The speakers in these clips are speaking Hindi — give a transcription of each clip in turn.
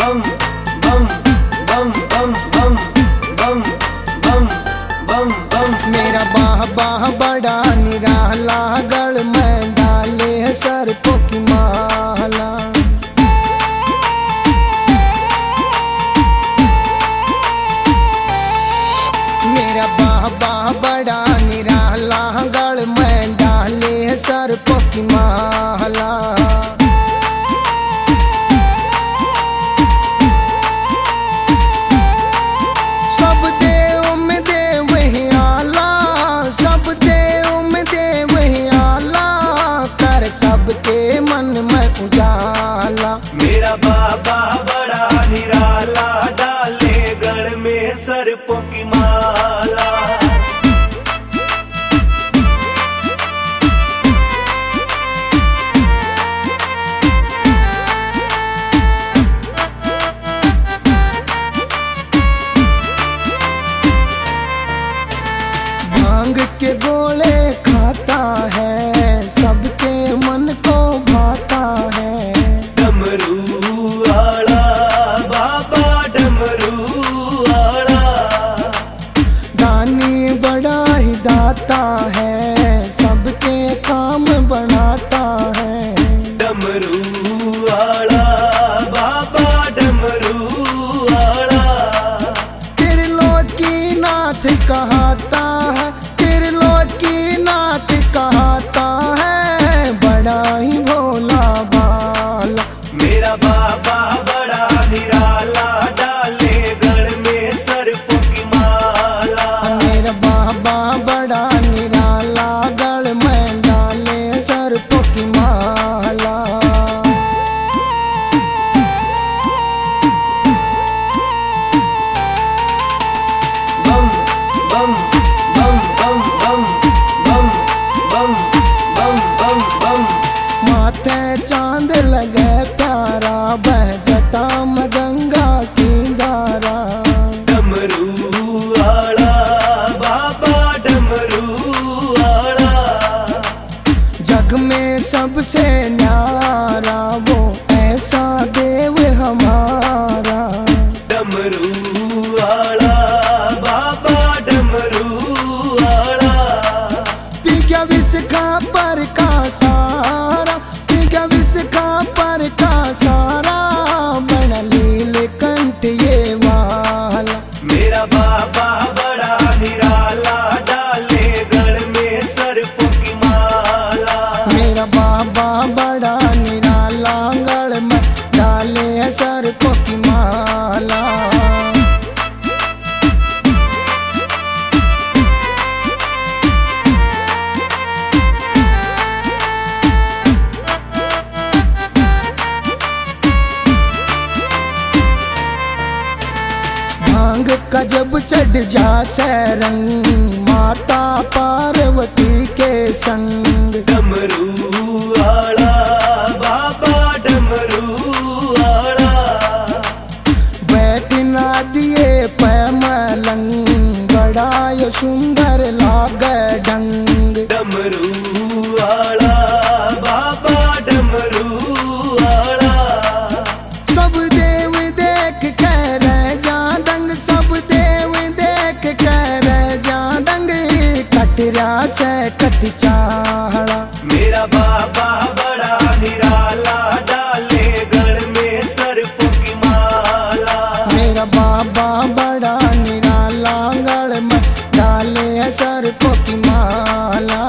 बम बम बम बम बम बम बम बम बम। मेरा बाह बाह बड़ा निराला, गल में डाले सर्पों की माला। मेरा बाह बाह बड़ा निराला, गल में डाले सर्पों की माला। सब देव में देव ही आला, सब देव में देव ही आला, कर सबके मन में उजाला। मेरा बाबा बड़ा निराला, डाले गल में सर्पों की माला। भांग के गोले खाता है, सबके मन को भाता है। डमरू आला बाबा डमरू आला, दानी बड़ा ही दाता है, सबके काम बनाता है। डमरू आला बाबा डमरू आला, त्रिलोकी नाथ कहाता है, त्रिलोकी नाथ कहाता है, बड़ा ही भोला भाला। मेरा बाबा बड़ा निराला, डाले गल में सर्पों की माला। मेरा बाबा बड़ा निराला, गल में डाले सर्पों की माला। बम बम बम बम बम बम बम बम बम बम। माथे चांद लगे प्यारा, बह जटा में गंगा की धारा। डमरू आला बाबा डमरू आला, जग में सबसे न्यारा, वो ऐसा देव हमारा। डमरू आला बाबा डमरू आला, पी गया विष का पर का सारा, पी गया विष का पर का सारा, बन लील कंठ ये वाला। मेरा बाबा बड़ा निराला, डाले गल में सर्पों की माला। मेरा बाबा बड़ा निराला, गल में डाले सर्पों की माला। भांग का जब चढ़ जासे रंग, माता पार्वती के संग। डमरू आला बाबा डमरू आला, बैठ ना दिए पैमलंग, बड़ा यो सुंदर लागे ढंग। डमरू आला बाबा डमरू आला, सब देव देख कर रह जा दंग, सब देव देख कर रह जा दंग, कटरा से कट चाहड़ा। मेरा बाबा बड़ा निराला, डाले गल में सर्पों की माला। मेरा बाबा बड़ा निराला, गल में डाले सर्पों की माला।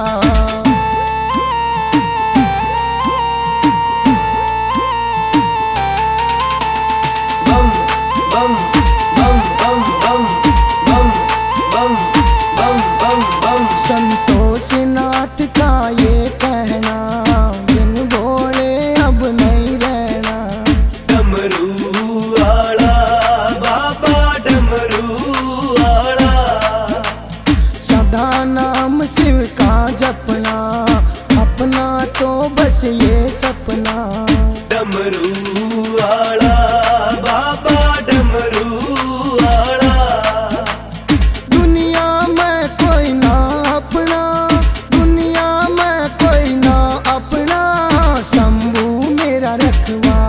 बम बम बम बम बम बम बम बम बम बम। संतोष नाथ का ये कहना, बिन बोले अब नहीं रहना। डमरू आला बाबा डमरू आला, सदा नाम शिव का जपना, अपना तो बस ये सपना। डमरू आला बाबा डमरू आला, दुनिया में कोई ना अपना, दुनिया में कोई ना अपना, शंभू मेरा रखवा।